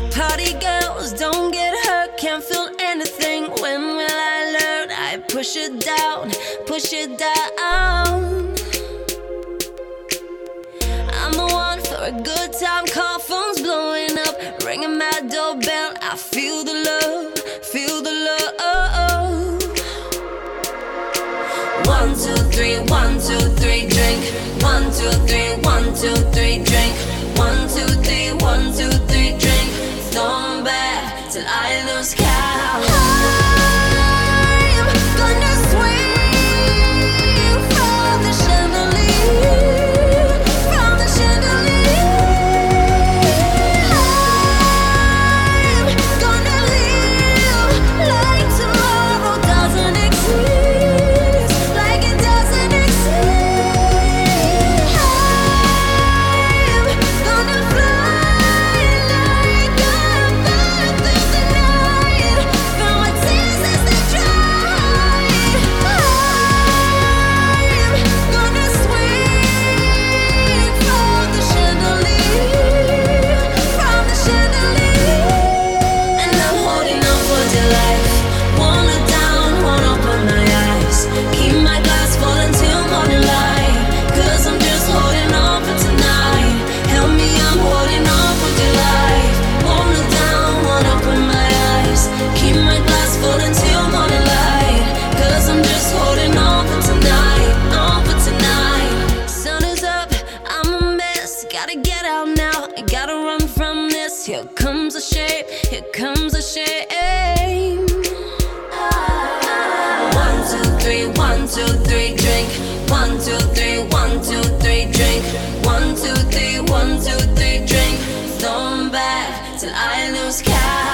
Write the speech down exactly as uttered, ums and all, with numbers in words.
Party girls, don't get hurt, can't feel anything. When will I learn? I push it down, push it down. I'm the one for a good time, call phones blowing up, ringing my doorbell. I feel the love, feel the love. One, two, three, one, two, three, drink. One, two, three, one, two, three, drink. One, two, three, one, two, three, drink. Throw back till I lose count. I'm gonna swing from the chandelier, from the chandelier. I'm gonna live like tomorrow doesn't exist, like it doesn't exist. I'm gonna fly like a bird through the night, from my tears as they dry. I'm gonna swing from the chandelier, from the chandelier. And I'm holding on for dear life. Won't look down, won't open my eyes. Keep my glass full until morning light, 'cause I'm just holding on for tonight. Help me, I'm holding on for dear life. Won't look down, won't open my eyes. Keep my glass full until morning light, 'cause I'm just holding on for tonight, on for tonight. Sun is up, I'm a mess. Gotta get out now, I gotta run from this. Here comes a shame, here comes a shame. One, two, three, one, two, three, drink. One, two, three, one, two, three, drink. One, two, three, one, two, three, drink. Throw 'em back till I lose count.